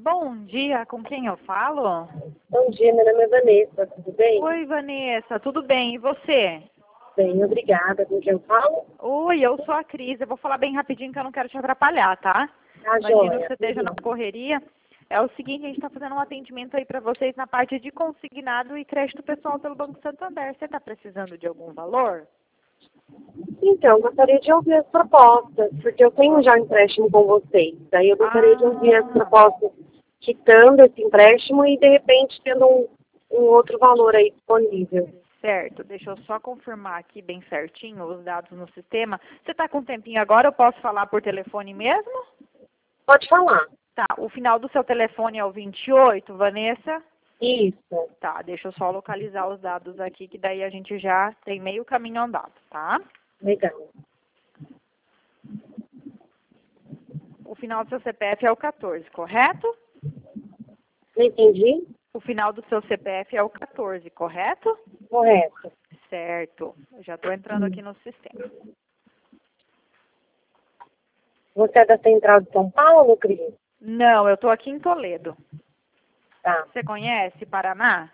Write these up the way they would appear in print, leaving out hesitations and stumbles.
Bom dia, com quem eu falo? Bom dia, meu nome é Vanessa, tudo bem? Oi, Vanessa, tudo bem? E você? Bem, obrigada. Com quem eu falo? Oi, eu sou a Cris. Eu vou falar bem rapidinho que eu não quero te atrapalhar, tá? Tá, Imagino que joia. você esteja na correria. É o seguinte, a gente está fazendo um atendimento aí para vocês na parte de consignado e crédito pessoal pelo Banco Santander. Você está precisando de algum valor? Então, gostaria de ouvir as propostas, porque eu tenho já um empréstimo com vocês. Daí eu gostaria de ouvir as propostas quitando esse empréstimo e, de repente, tendo um outro valor aí disponível. Certo, deixa eu só confirmar aqui bem certinho os dados no sistema. Você está com um tempinho agora? Eu posso falar por telefone mesmo? Pode falar. Tá, o final do seu telefone é o 28, Vanessa? Isso. Tá, deixa eu só localizar os dados aqui, que daí a gente já tem meio caminho andado, tá? Legal. O final do seu CPF é o 14, correto? Não entendi? O final do seu CPF é o 14, correto? Correto. Certo, eu já estou entrando aqui no sistema. Você é da Central de São Paulo, Cris? Não, eu estou aqui em Toledo. Tá. Você conhece Paraná?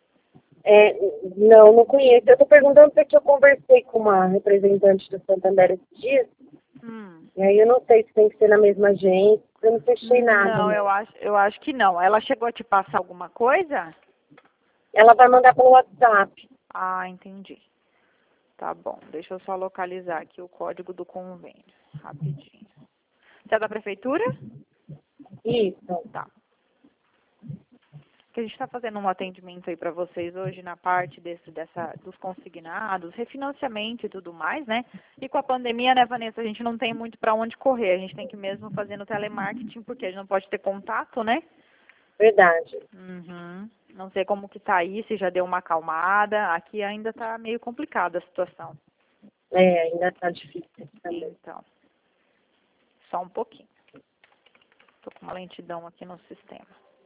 Não conheço. Eu estou perguntando porque eu conversei com uma representante do Santander esses dias. E aí eu não sei se tem que ser na mesma agência, eu não fechei nada. Não, Né? eu acho que não. Ela chegou a te passar alguma coisa? Ela vai mandar pelo WhatsApp. Ah, entendi. Tá bom, deixa eu só localizar aqui o código do convênio, rapidinho. Você é da prefeitura? Isso. Tá. Que a gente está fazendo um atendimento aí para vocês hoje na parte dos consignados, refinanciamento e tudo mais, né? E com a pandemia, né, Vanessa, a gente não tem muito para onde correr. A gente tem que mesmo fazer no telemarketing, porque a gente não pode ter contato, né? Verdade. Uhum. Não sei como que tá aí, se já deu uma acalmada. Aqui ainda tá meio complicada a situação. Ainda tá difícil também. Então, só um pouquinho. Tô com uma lentidão aqui no sistema.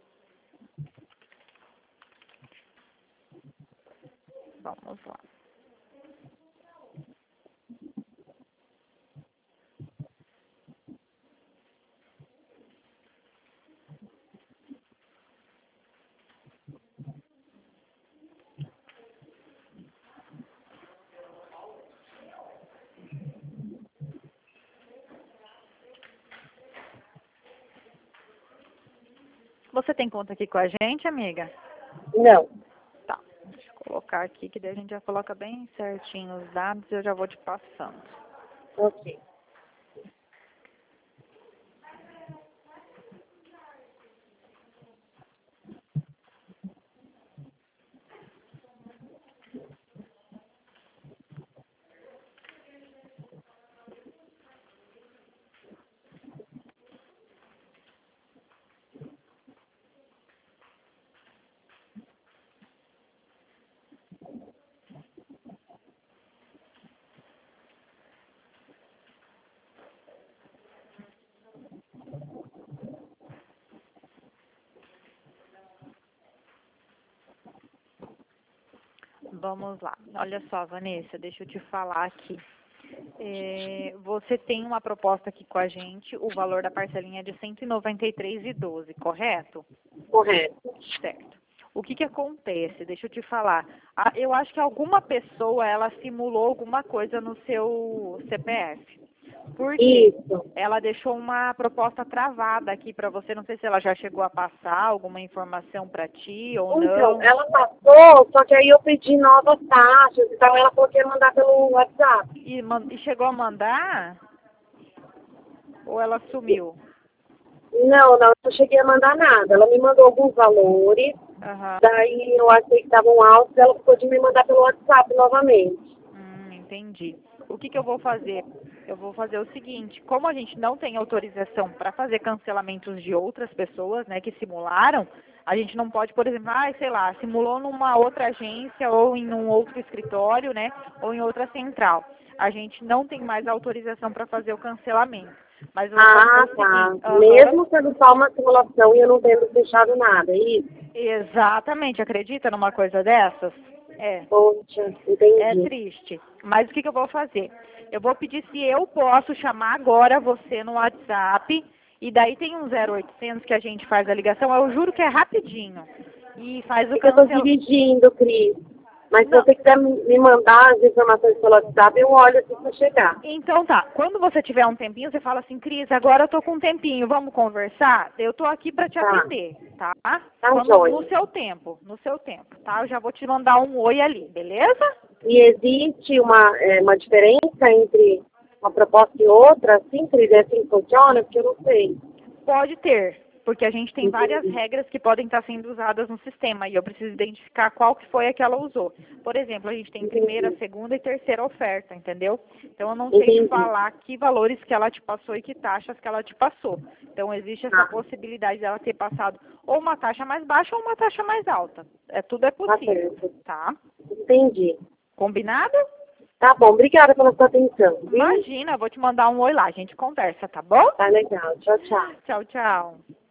Vamos lá. Você tem conta aqui com a gente, amiga? Não. Tá. Deixa eu colocar aqui, que daí a gente já coloca bem certinho os dados e eu já vou te passando. Ok. Vamos lá. Olha só, Vanessa, deixa eu te falar aqui. Você tem uma proposta aqui com a gente, o valor da parcelinha é de R$ 193,12, correto? Correto. Certo. O que acontece? Deixa eu te falar. Eu acho que alguma pessoa, ela simulou alguma coisa no seu CPF. Por quê? Isso. Ela deixou uma proposta travada aqui para você. Não sei se ela já chegou a passar alguma informação para ti ou Então, não. ela passou, só que aí eu pedi novas taxas e tal, ela falou que ia mandar pelo WhatsApp. E chegou a mandar? Ou ela sumiu? Não, eu não cheguei a mandar nada. Ela me mandou alguns valores, Aham. daí eu achei que estavam altos, ela ficou de me mandar pelo WhatsApp novamente. Entendi. O que eu vou fazer? Eu vou fazer o seguinte, como a gente não tem autorização para fazer cancelamentos de outras pessoas, né, que simularam, a gente não pode, por exemplo, sei lá, simulou numa outra agência ou em um outro escritório, né, ou em outra central. A gente não tem mais autorização para fazer o cancelamento. Mas eu vou fazer o seguinte. Tá. Mesmo sendo só uma simulação e eu não tendo fechado nada, é isso? Exatamente. Acredita numa coisa dessas? Poxa, entendi. É triste. Mas o que eu vou fazer? Eu vou pedir se eu posso chamar agora você no WhatsApp E daí tem um 0800 que a gente faz a ligação, eu juro que é rapidinho. E faz o É que eu tô cancelamento. dirigindo, Cris. Mas se Não. você quiser me mandar as informações pelo WhatsApp, eu olho assim pra chegar. Então tá, quando você tiver um tempinho, você fala assim, Cris, agora eu tô com um tempinho, vamos conversar? Eu tô aqui pra te Tá. atender, tá? Tá, joia. No seu tempo, tá? Eu já vou te mandar um oi ali, beleza? E existe uma diferença entre uma proposta e outra, assim, Cris? É assim que funciona? Porque eu não sei. Pode ter, porque a gente tem várias Entendi. regras que podem estar sendo usadas no sistema e eu preciso identificar qual que foi a que ela usou. Por exemplo, a gente tem primeira, Entendi. segunda e terceira oferta, entendeu? Então eu não sei te Entendi. falar que valores que ela te passou e que taxas que ela te passou. Então existe essa Tá. possibilidade dela ter passado ou uma taxa mais baixa ou uma taxa mais alta. Tudo é Tá possível, certo. tá? Entendi. Combinado? Tá bom, obrigada pela sua atenção, viu? Imagina, eu vou te mandar um oi lá, a gente conversa, tá bom? Tá legal. Tchau, tchau. Tchau, tchau.